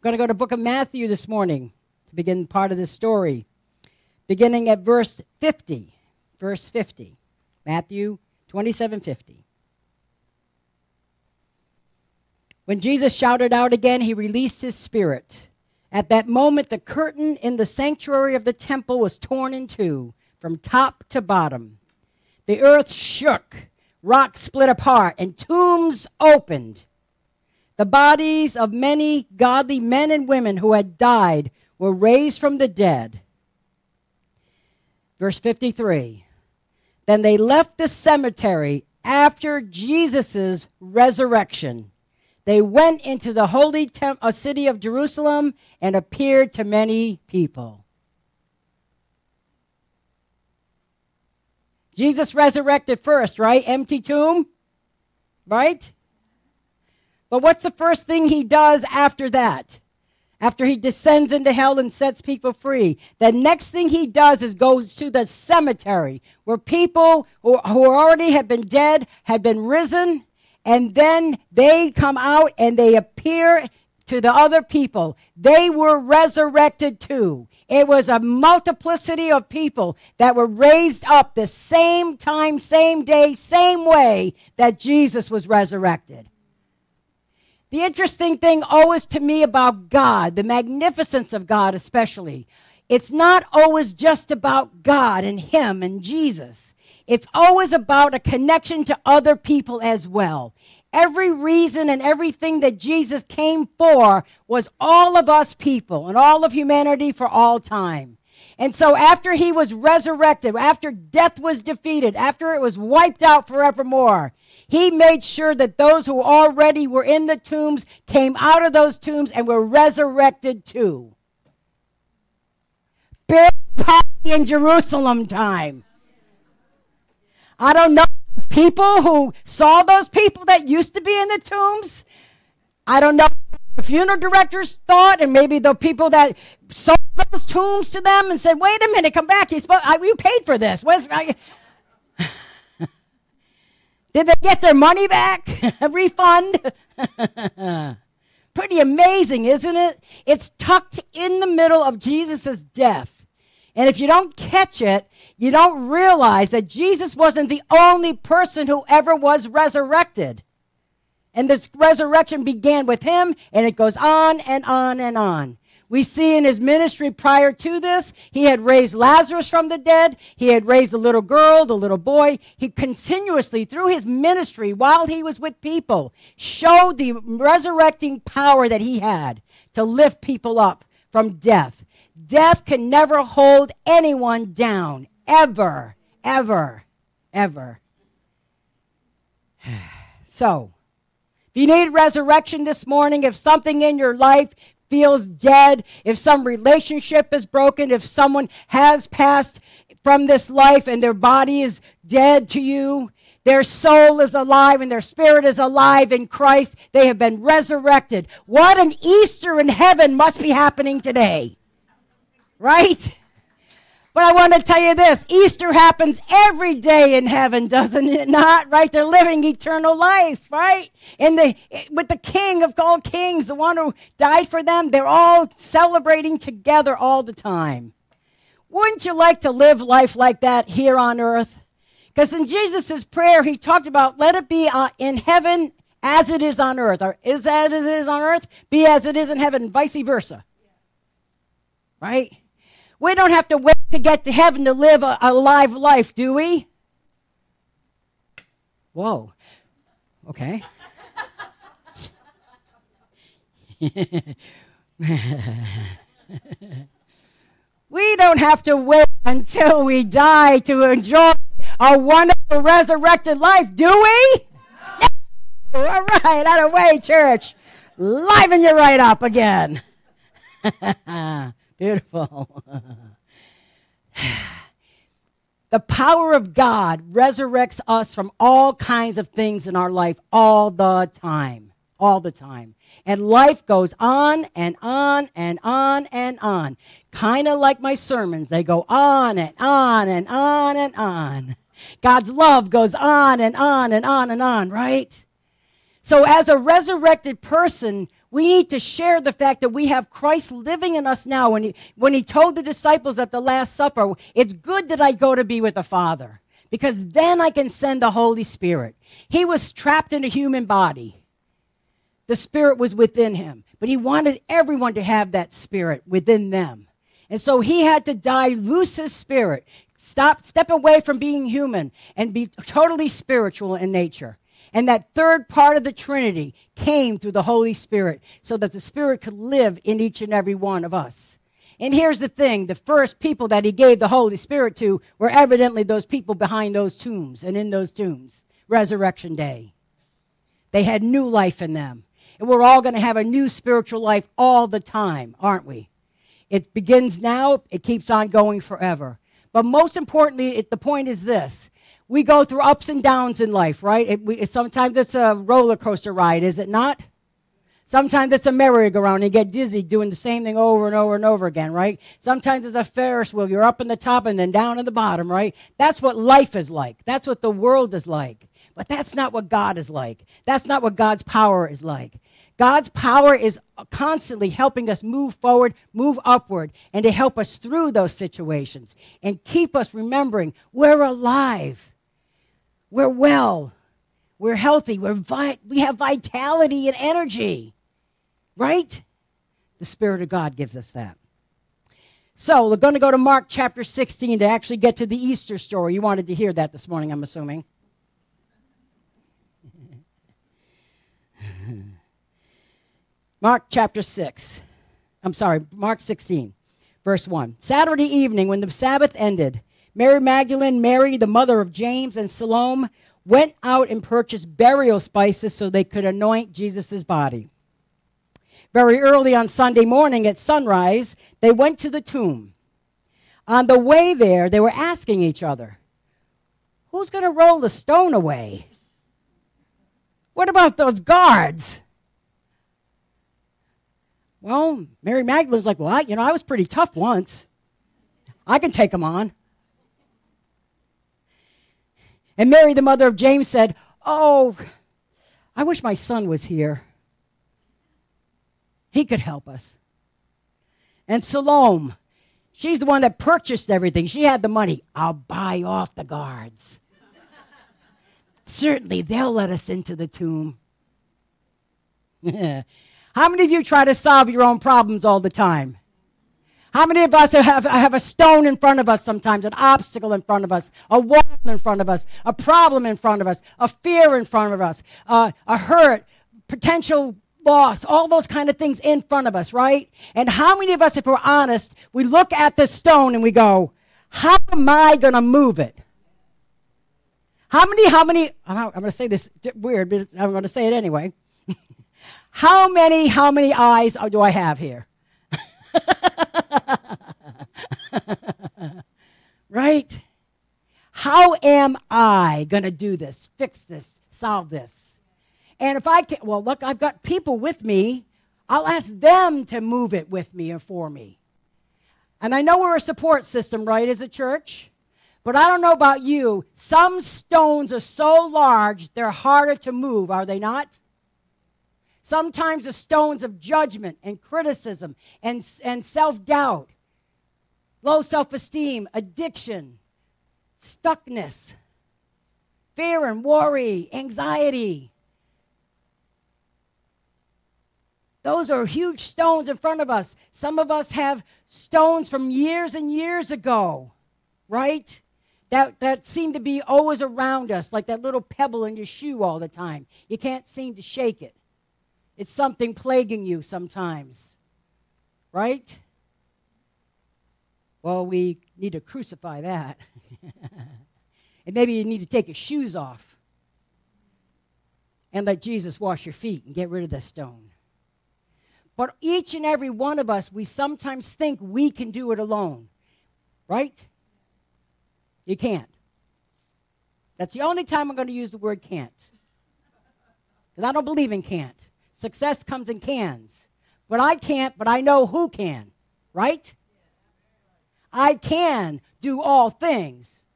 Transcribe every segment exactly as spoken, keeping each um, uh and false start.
going to go to the book of Matthew this morning to begin part of this story, beginning at verse fifty. Verse fifty. Matthew twenty-seven fifty. When Jesus shouted out again, he released his spirit. At that moment, the curtain in the sanctuary of the temple was torn in two, from top to bottom. The earth shook, rocks split apart, and tombs opened. The bodies of many godly men and women who had died were raised from the dead. Verse fifty-three. Then they left the cemetery after Jesus' resurrection. They went into the holy tem- uh, city of Jerusalem and appeared to many people. Jesus resurrected first, right? Empty tomb, right? But what's the first thing he does after that? After he descends into hell and sets people free. The next thing he does is goes to the cemetery where people who, who already had been dead had been risen, and then they come out and they appear to the other people. They were resurrected too. It was a multiplicity of people that were raised up the same time, same day, same way that Jesus was resurrected. The interesting thing always to me about God, the magnificence of God especially, it's not always just about God and Him and Jesus. It's always about a connection to other people as well. Every reason and everything that Jesus came for was all of us people and all of humanity for all time. And so after he was resurrected, after death was defeated, after it was wiped out forevermore, he made sure that those who already were in the tombs came out of those tombs and were resurrected too. Big party in Jerusalem time. I don't know people who saw those people that used to be in the tombs. I don't know what the funeral directors thought, and maybe the people that sold those tombs to them and said, wait a minute, come back. He's, I, you paid for this. Where's, I, did they get their money back? A refund? Pretty amazing, isn't it? It's tucked in the middle of Jesus' death. And if you don't catch it, you don't realize that Jesus wasn't the only person who ever was resurrected. And this resurrection began with him, and it goes on and on and on. We see in his ministry prior to this, he had raised Lazarus from the dead. He had raised the little girl, the little boy. He continuously, through his ministry, while he was with people, showed the resurrecting power that he had to lift people up from death. Death can never hold anyone down, ever, ever, ever. So, if you need resurrection this morning, if something in your life feels dead, if some relationship is broken, if someone has passed from this life and their body is dead to you, their soul is alive and their spirit is alive in Christ, they have been resurrected. What an Easter in heaven must be happening today. Right? But I want to tell you this. Easter happens every day in heaven, doesn't it not? Right? They're living eternal life, right? In the, with the King of all kings, the one who died for them, they're all celebrating together all the time. Wouldn't you like to live life like that here on earth? Because in Jesus' prayer, he talked about, let it be uh, in heaven as it is on earth. Or is as it is on earth, be as it is in heaven, vice versa. Right? We don't have to wait to get to heaven to live a, a live life, do we? Whoa. Okay. We don't have to wait until we die to enjoy a wonderful resurrected life, do we? No. All right, out of the way, church. Liven you right up again. Beautiful. The power of God resurrects us from all kinds of things in our life all the time. All the time. And life goes on and on and on and on. Kind of like my sermons. They go on and on and on and on. God's love goes on and on and on and on, right? So as a resurrected person, We need to share the fact that we have Christ living in us now. When he, when he told the disciples at the Last Supper, it's good that I go to be with the Father, because then I can send the Holy Spirit. He was trapped in a human body. The Spirit was within him, but he wanted everyone to have that Spirit within them. And so he had to die, loose his spirit, stop, step away from being human, and be totally spiritual in nature. And that third part of the Trinity came through the Holy Spirit so that the Spirit could live in each and every one of us. And here's the thing, the first people that he gave the Holy Spirit to were evidently those people behind those tombs and in those tombs, Resurrection Day. They had new life in them. And we're all going to have a new spiritual life all the time, aren't we? It begins now, it keeps on going forever. But most importantly, it, the point is this. We go through ups and downs in life, right? It, we, it, sometimes it's a roller coaster ride, is it not? Sometimes it's a merry-go-round and you get dizzy doing the same thing over and over and over again, right? Sometimes it's a Ferris wheel. You're up in the top and then down in the bottom, right? That's what life is like. That's what the world is like. But that's not what God is like. That's not what God's power is like. God's power is constantly helping us move forward, move upward, and to help us through those situations and keep us remembering we're alive, we're well, we're healthy, we're vi- we have vitality and energy, right? The Spirit of God gives us that. So we're going to go to Mark chapter sixteen to actually get to the Easter story. You wanted to hear that this morning, I'm assuming. Mark chapter six. I'm sorry, Mark sixteen, verse one. Saturday evening, when the Sabbath ended, Mary Magdalene, Mary, the mother of James, and Salome went out and purchased burial spices so they could anoint Jesus' body. Very early on Sunday morning at sunrise, they went to the tomb. On the way there, they were asking each other, who's going to roll the stone away? What about those guards? Well, Mary Magdalene's like, well, I, you know, I was pretty tough once. I can take them on. And Mary, the mother of James, said, oh, I wish my son was here. He could help us. And Salome, she's the one that purchased everything. She had the money. I'll buy off the guards. Certainly, they'll let us into the tomb. How many of you try to solve your own problems all the time? How many of us have, have a stone in front of us sometimes, an obstacle in front of us, a wall in front of us, a problem in front of us, a fear in front of us, uh, a hurt, potential loss, all those kind of things in front of us, right? And how many of us, if we're honest, we look at the stone and we go, how am I going to move it? How many, how many, I'm, I'm going to say this weird, but I'm going to say it anyway. How many, how many eyes do I have here? Right? How am I going to do this, fix this, solve this? And if I can, well, look, I've got people with me. I'll ask them to move it with me or for me. And I know we're a support system, right, as a church? But I don't know about you. Some stones are so large, they're harder to move, are they not? Sometimes the stones of judgment and criticism and, and self-doubt, low self-esteem, addiction, stuckness, fear and worry, anxiety. Those are huge stones in front of us. Some of us have stones from years and years ago, right? That, that seem to be always around us, like that little pebble in your shoe all the time. You can't seem to shake it. It's something plaguing you sometimes, right? Well, we need to crucify that. And maybe you need to take your shoes off and let Jesus wash your feet and get rid of the stone. But each and every one of us, we sometimes think we can do it alone, right? You can't. That's the only time I'm going to use the word can't. Because I don't believe in can't. Success comes in cans. But I can't, but I know who can, right? I can do all things.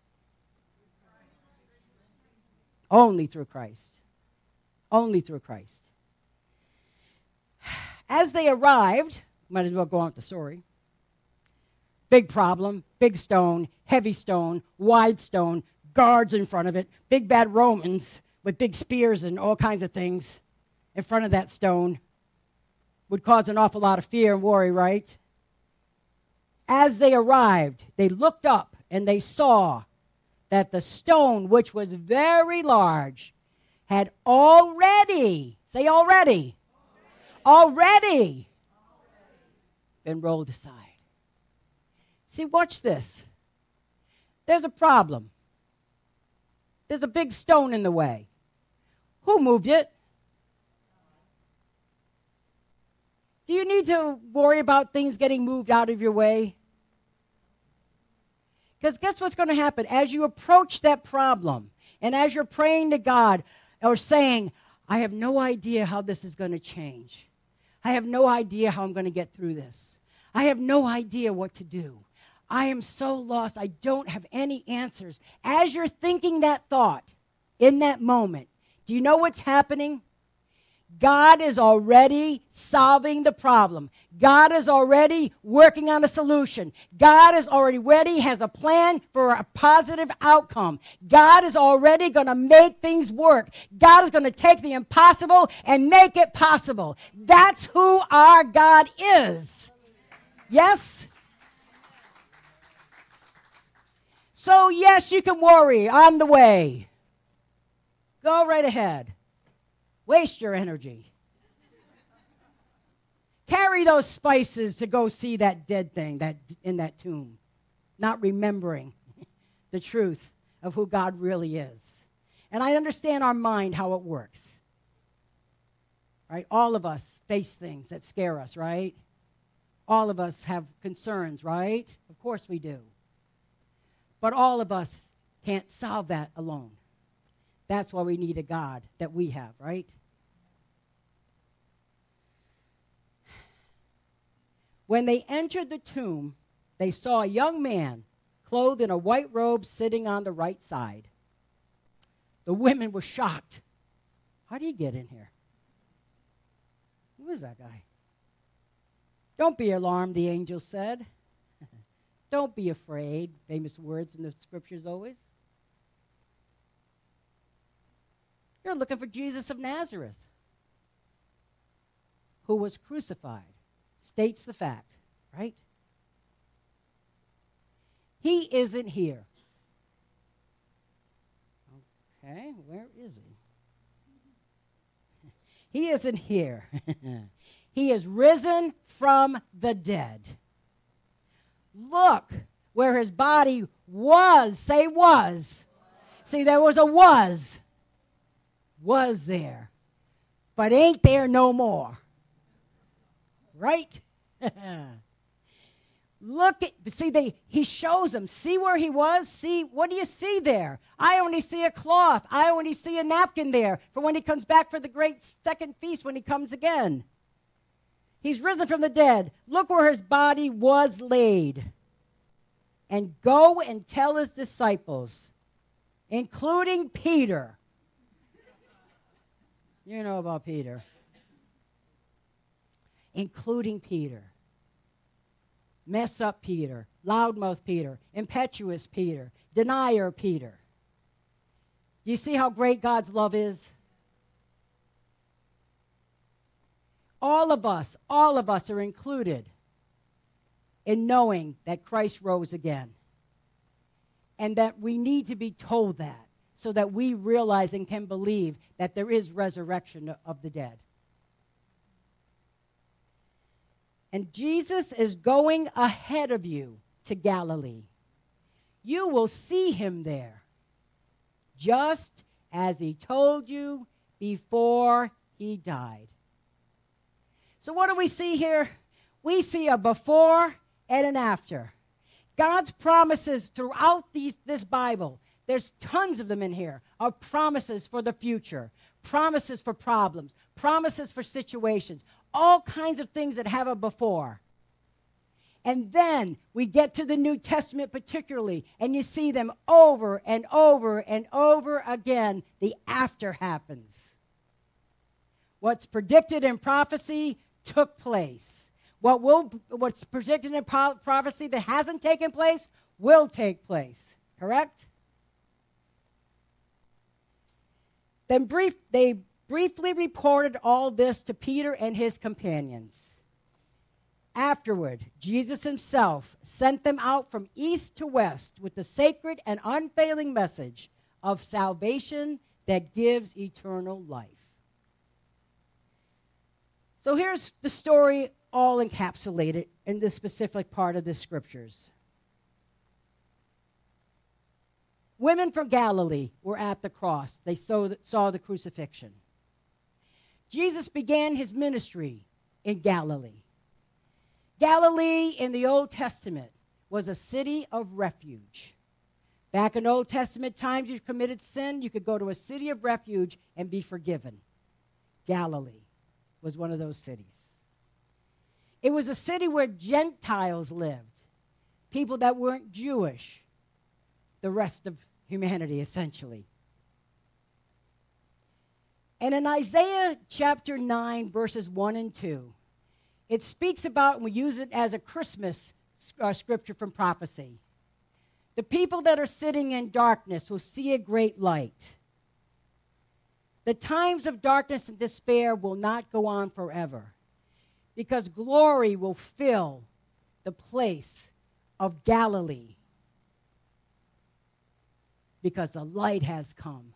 Only through Christ. Only through Christ. As they arrived, might as well go on with the story. Big problem, big stone, heavy stone, wide stone, guards in front of it, big bad Romans with big spears and all kinds of things in front of that stone. Would cause an awful lot of fear and worry, right? As they arrived, they looked up and they saw that the stone, which was very large, had already, say already, already, already been rolled aside. See, watch this. There's a problem. There's a big stone in the way. Who moved it? Do you need to worry about things getting moved out of your way? Because guess what's going to happen? As you approach that problem, and as you're praying to God, or saying, I have no idea how this is going to change. I have no idea how I'm going to get through this. I have no idea what to do. I am so lost. I don't have any answers. As you're thinking that thought in that moment, do you know what's happening? God is already solving the problem. God is already working on a solution. God is already ready, has a plan for a positive outcome. God is already going to make things work. God is going to take the impossible and make it possible. That's who our God is. Yes? So, yes, you can worry on the way. Go right ahead. Waste your energy. Carry those spices to go see that dead thing that in that tomb, not remembering the truth of who God really is. And I understand our mind, how it works. Right? All of us face things that scare us, right? All of us have concerns, right? Of course we do. But all of us can't solve that alone. That's why we need a God that we have, right? When they entered the tomb, they saw a young man clothed in a white robe sitting on the right side. The women were shocked. How did he get in here? Who is that guy? Don't be alarmed, the angel said. Don't be afraid. Famous words in the scriptures always. You're looking for Jesus of Nazareth, who was crucified. States the fact, right? He isn't here. Okay, where is he? He isn't here. He is risen from the dead. Look where his body was. Say was. See, there was a was. Was there. But ain't there no more. Right? Look at, see, they, he shows them. See where he was? See, what do you see there? I only see a cloth. I only see a napkin there for when he comes back for the great second feast when he comes again. He's risen from the dead. Look where his body was laid. And go and tell his disciples, including Peter. You know about Peter. Including Peter. Mess up Peter, loudmouth Peter, impetuous Peter, denier Peter. Do you see how great God's love is? All of us, all of us are included in knowing that Christ rose again. And that we need to be told that so that we realize and can believe that there is resurrection of the dead. And Jesus is going ahead of you to Galilee. You will see him there, just as he told you before he died. So what do we see here? We see a before and an after. God's promises throughout these, this Bible, there's tons of them in here, are promises for the future, promises for problems, promises for situations, all kinds of things that have a before. And then we get to the New Testament particularly, and you see them over and over and over again. The after happens. What's predicted in prophecy took place. What will, what's predicted in pro- prophecy that hasn't taken place will take place. Correct? Then brief, they briefly reported all this to Peter and his companions. Afterward, Jesus himself sent them out from east to west with the sacred and unfailing message of salvation that gives eternal life. So here's the story all encapsulated in this specific part of the scriptures. Women from Galilee were at the cross. They saw the, saw the crucifixion. Jesus began his ministry in Galilee. Galilee in the Old Testament was a city of refuge. Back in Old Testament times, you committed sin, you could go to a city of refuge and be forgiven. Galilee was one of those cities. It was a city where Gentiles lived, people that weren't Jewish, the rest of humanity, essentially. And in Isaiah chapter nine, verses one and two, it speaks about, and we use it as a Christmas uh, scripture from prophecy. The people that are sitting in darkness will see a great light. The times of darkness and despair will not go on forever, because glory will fill the place of Galilee, because the light has come.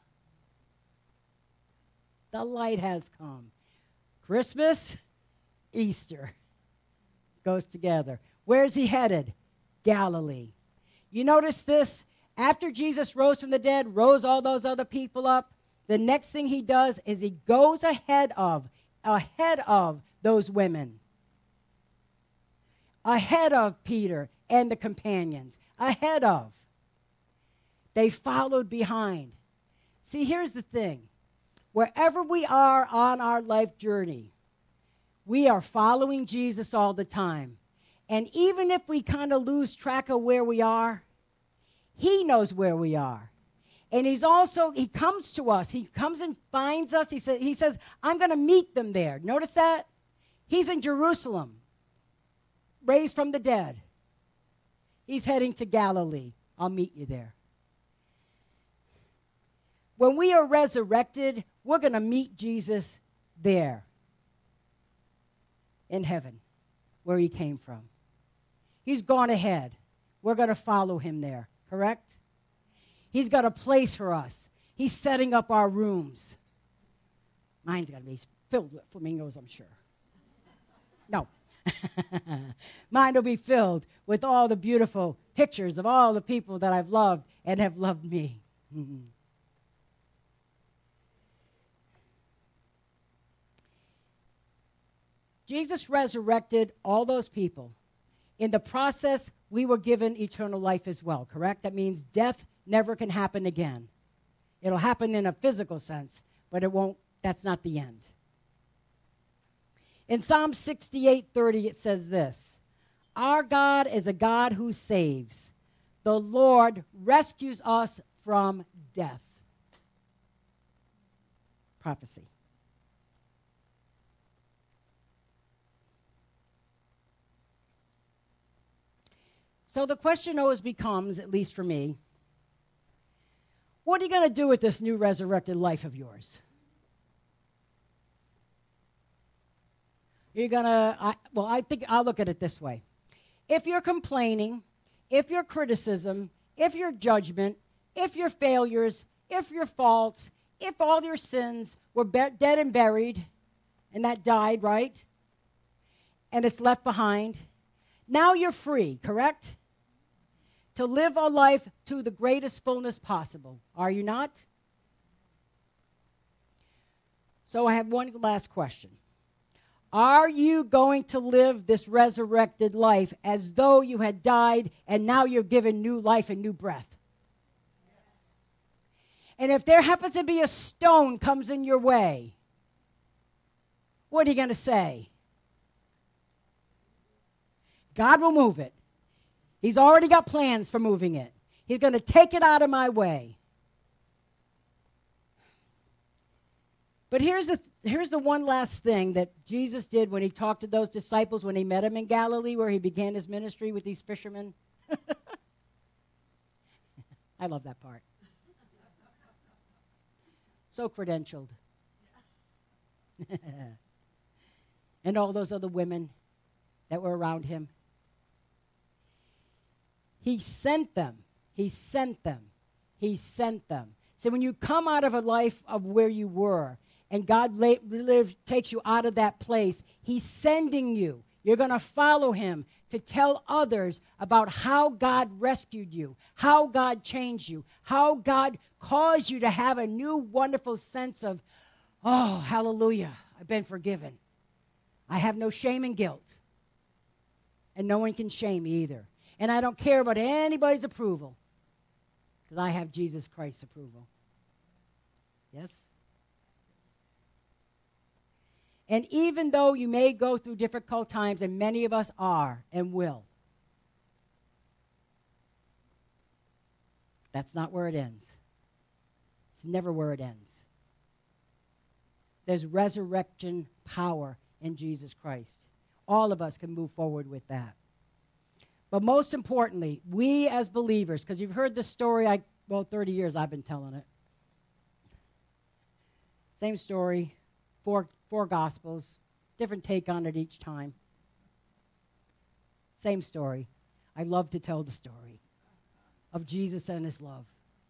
The light has come. Christmas, Easter goes together. Where's he headed? Galilee. You notice this? After Jesus rose from the dead, rose all those other people up, the next thing he does is he goes ahead of, ahead of those women. Ahead of Peter and the companions. Ahead of. They followed behind. See, here's the thing. Wherever we are on our life journey, we are following Jesus all the time. And even if we kind of lose track of where we are, he knows where we are. And he's also, he comes to us. He comes and finds us. He, sa- he says, I'm going to meet them there. Notice that? He's in Jerusalem, raised from the dead. He's heading to Galilee. I'll meet you there. When we are resurrected, we're going to meet Jesus there in heaven, where he came from. He's gone ahead. We're going to follow him there, correct? He's got a place for us. He's setting up our rooms. Mine's going to be filled with flamingos, I'm sure. No. Mine will be filled with all the beautiful pictures of all the people that I've loved and have loved me. Jesus resurrected all those people. In the process, we were given eternal life as well, correct? That means death never can happen again. It'll happen in a physical sense, but it won't, that's not the end. In Psalm sixty-eight thirty, it says this, our God is a God who saves. The Lord rescues us from death. Prophecy. So the question always becomes, at least for me, what are you going to do with this new resurrected life of yours? You're going to, well, I think I'll look at it this way. If you're complaining, if your criticism, if your judgment, if your failures, if your faults, if all your sins were be- dead and buried, and that died, right? And it's left behind, now you're free, correct? To live a life to the greatest fullness possible. Are you not? So I have one last question. Are you going to live this resurrected life as though you had died and now you're given new life and new breath? Yes. And if there happens to be a stone comes in your way, what are you going to say? God will move it. He's already got plans for moving it. He's going to take it out of my way. But here's the, here's the one last thing that Jesus did when he talked to those disciples when he met them in Galilee, where he began his ministry with these fishermen. I love that part. So credentialed. And all those other women that were around him. He sent them. He sent them. He sent them. So when you come out of a life of where you were, and God la- live, takes you out of that place, he's sending you. You're going to follow him to tell others about how God rescued you, how God changed you, how God caused you to have a new wonderful sense of, oh, hallelujah, I've been forgiven. I have no shame and guilt. And no one can shame me either. And I don't care about anybody's approval, because I have Jesus Christ's approval. Yes? And even though you may go through difficult times, and many of us are and will, that's not where it ends. It's never where it ends. There's resurrection power in Jesus Christ. All of us can move forward with that. But most importantly, we as believers, because you've heard the story, I, well, thirty years I've been telling it. Same story, four, four Gospels, different take on it each time. Same story. I love to tell the story of Jesus and his love.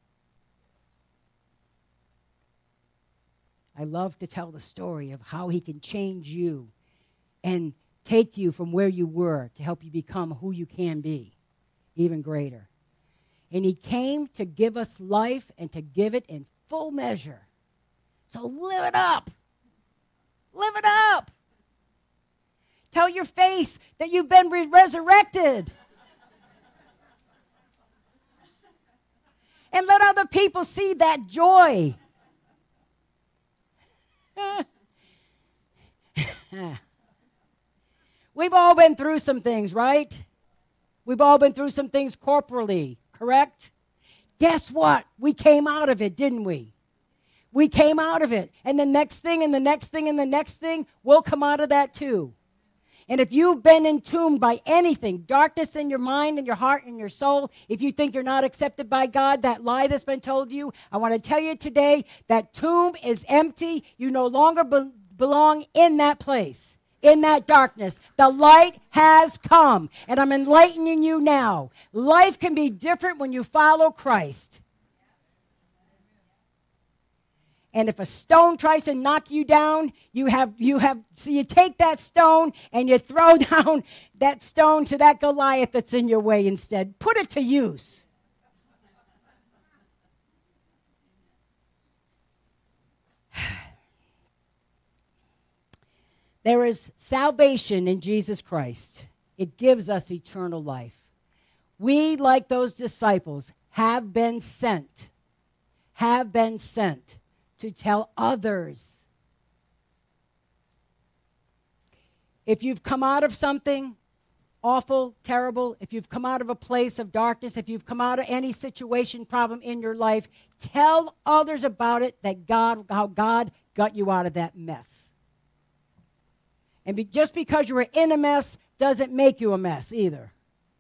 I love to tell the story of how he can change you and take you from where you were to help you become who you can be, even greater. And he came to give us life and to give it in full measure. So live it up. Live it up. Tell your face that you've been re- resurrected. And let other people see that joy. We've all been through some things, right? We've all been through some things corporally, correct? Guess what? We came out of it, didn't we? We came out of it. And the next thing and the next thing and the next thing, we'll come out of that too. And if you've been entombed by anything, darkness in your mind and your heart and your soul, if you think you're not accepted by God, that lie that's been told you, I want to tell you today, that tomb is empty. You no longer be- belong in that place, in that darkness. The light has come, and I'm enlightening you now. Life can be different when you follow Christ. And if a stone tries to knock you down, you have, you have, so you take that stone and you throw down that stone to that Goliath that's in your way instead. Put it to use. There is salvation in Jesus Christ. It gives us eternal life. We, like those disciples, have been sent, have been sent to tell others. If you've come out of something awful, terrible, if you've come out of a place of darkness, if you've come out of any situation, problem in your life, tell others about it, that God, how God got you out of that mess. And be, just because you were in a mess doesn't make you a mess either.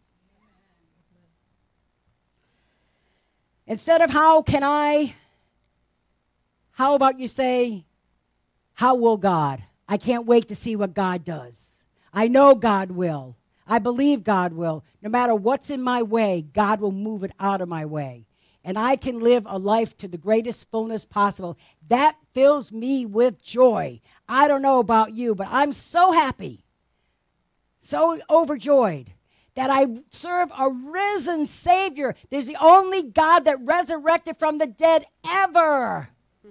Instead of how can I, how about you say, how will God? I can't wait to see what God does. I know God will. I believe God will. No matter what's in my way, God will move it out of my way. And I can live a life to the greatest fullness possible. That fills me with joy. I don't know about you, but I'm so happy, so overjoyed that I serve a risen Savior. There's the only God that resurrected from the dead ever.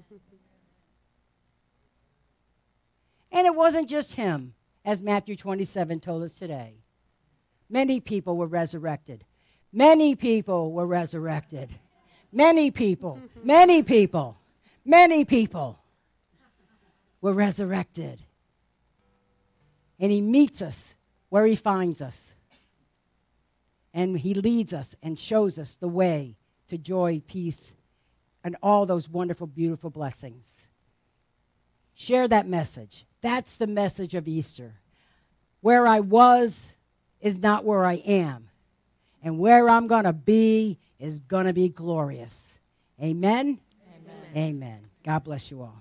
And it wasn't just him, as Matthew twenty-seven told us today. Many people were resurrected. Many people were resurrected. Many people, many people, many people were resurrected. And he meets us where he finds us. And he leads us and shows us the way to joy, peace, and all those wonderful, beautiful blessings. Share that message. That's the message of Easter. Where I was is not where I am. And where I'm going to be is going to be glorious. Amen? Amen. Amen. God bless you all.